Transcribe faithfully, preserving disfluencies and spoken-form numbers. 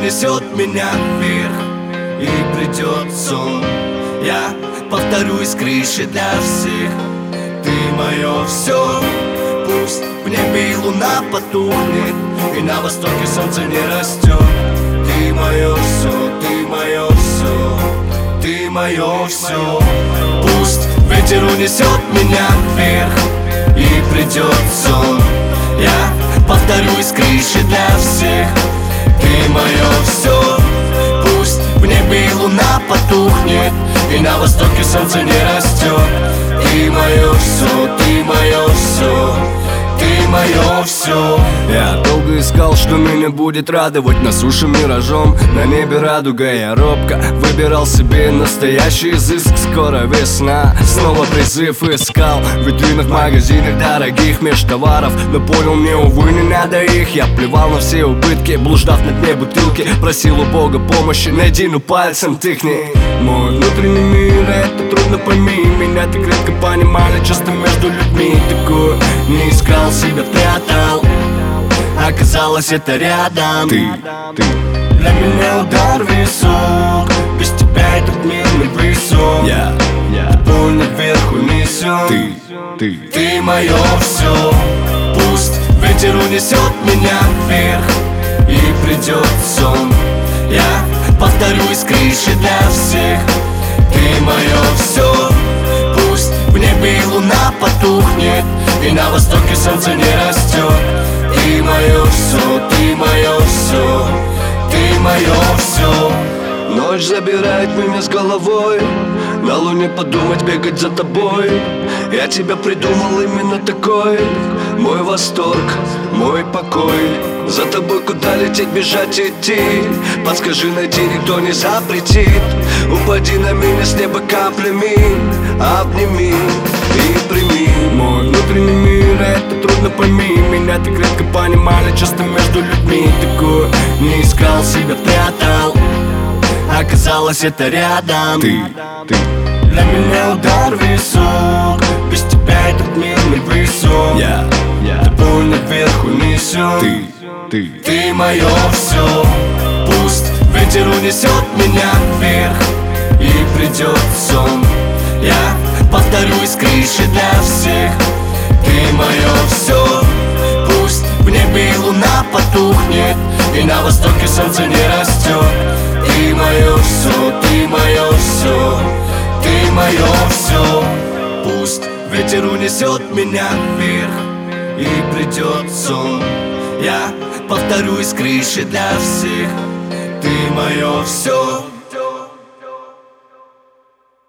унесет меня вверх, и придет сон. Я повторюсь с крыши для всех. Ты мое все. Пусть в небе и луна потухнет, и на востоке солнце не растет. Ты мое все, ты мое все, ты мое все. Пусть ветер унесет меня вверх, и придет сон. Я повторюсь с крыши для всех. Ты мое все. Пусть в небе и луна потухнет, и на востоке солнце не растет. Ты мое все, ты мое все, ты мое все. Я долго искал, что меня будет радовать. На суше миражом, на небе радуга. Я робко выбирал себе настоящий изыск. Скоро весна, снова призыв искал в витринах, магазинах дорогих меж товаров. Но понял, мне, увы, не надо их. Я плевал на все убытки, блуждав на дне бутылки. Просил у Бога помощи, найди, ну пальцем тыкни. Мой внутренний мир, это трудно, пойми. Меня так редко понимали, часто между людьми. Такое не искал, себя прятал. Оказалось, это рядом. Ты, ты Для меня удар в висок. Без тебя этот мир не высок. Я, я Больно вверх унесет. Ты, ты Ты мое все. Пусть ветер унесет меня вверх, и придет сон. Я повторюсь с крыши для всех. Ты мое все. Пусть в небе и луна потухнет, и на востоке солнце не растет. Ты мое все, ты мое все, ты мое все. Ночь забирает меня с головой, на луне подумать, бегать за тобой. Я тебя придумал именно такой, мой восторг, мой покой. За тобой куда лететь, бежать, идти. Подскажи, найти никто не запретит. Упади на меня с неба каплями, обними и прими. Мой внутренний мир, это трудно, пойми. Меня так редко понимали, часто между людьми. Такое не искал, себя прятал. Оказалось, это рядом. Ты, ты Для меня удар в висок. Без тебя этот мир не высок. Я, я Ты больно вверх унесет. Ты, ты Ты мое все. Пусть ветер унесет меня вверх, и придет сон. Я повторюсь с крыши для всех. Ты мое все. Пусть в небе и луна потухнет, и на востоке солнце не растет. Ты мое все, ты мое все, ты мое все. Пусть ветер унесет меня вверх, и придет сон. Я повторюсь с крыши для всех. Ты мое все.